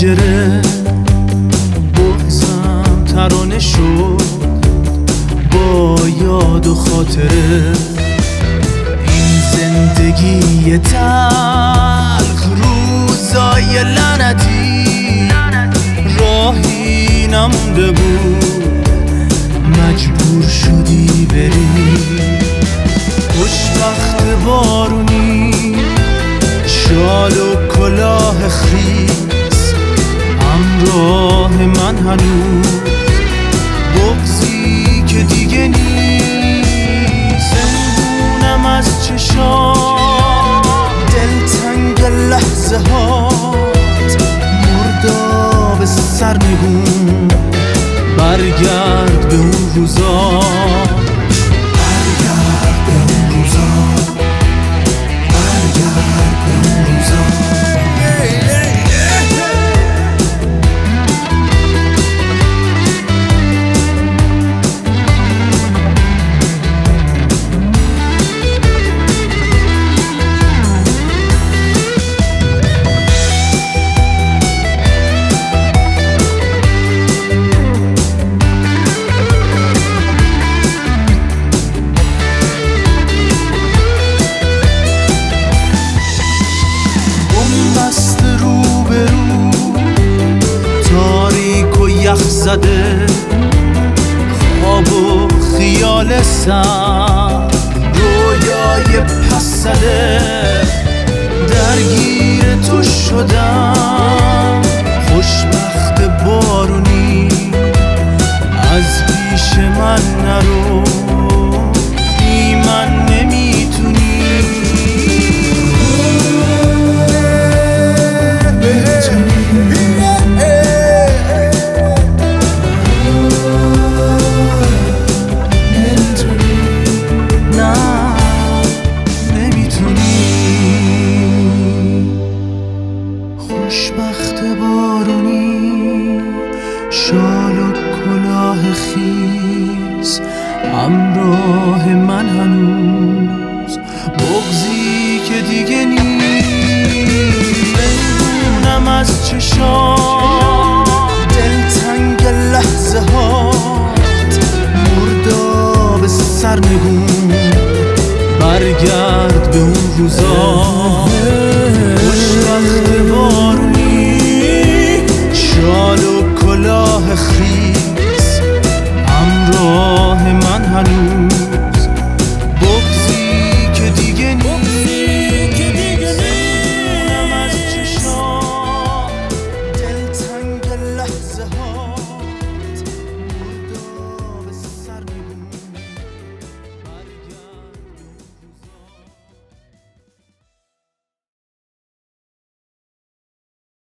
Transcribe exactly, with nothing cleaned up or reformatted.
پنجره بغزم ترانه شد با یاد و خاطره. این زندگی تلخ روزای لعنتی راهی نمونده بود، مجبور شدی بری. خوشبخت بارونی شال و کلاه خیس همراه من هنوز، بغضی که دیگه نیست. زندونم از چشام دلتنگ لحظه هات، مرداب سرنگون برگرد به اون روزا، برگرد به اون روزا، برگرد به اون روزا. یخ زده خواب و خیال سر، رویای پس زده درگیر تو شدم. خوشبخت بارونی از پیش من نرو، بی من نمیتونی. خوشبخت بارونی شال و کلاه خیس همراه من هنوز، بغضی که دیگه نیست. بمونم از چشام دلتنگ لحظه هات، مرداب سرنگون برگرد به اون روزا.